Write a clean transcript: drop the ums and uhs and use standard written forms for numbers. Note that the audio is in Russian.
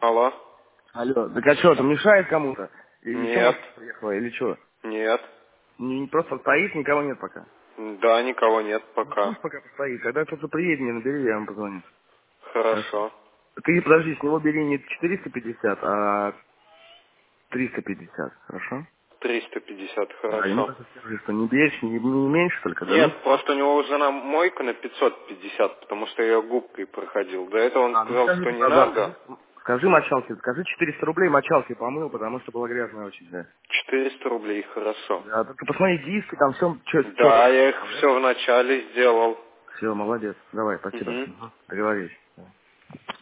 Алло. Алло, так а что, там мешает кому-то? Или Нет. что, приехала, или что? Нет. Просто стоит, никого нет пока. Да, никого нет Ну пока. пусть пока постоит. Когда кто-то приедет, мне набери, я вам позвоню. Хорошо. Хорошо. Ты, подожди, с него бери не 450, а 350, хорошо? 350, Да, ему хорошо. так скажи, что не меньше, не меньше только, да? Ну, Нет, просто у него уже на мойка на 550, потому что я губкой проходил. До этого он ну сказал, скажи, что не да, надо. скажи мочалке, скажи 400 рублей мочалки помыл, потому что было грязно очень, да. 400 рублей, хорошо. Да, ты посмотри диски, там все четко. Да, я их все вначале сделал. Все, молодец. Давай, спасибо. Угу. Договорились.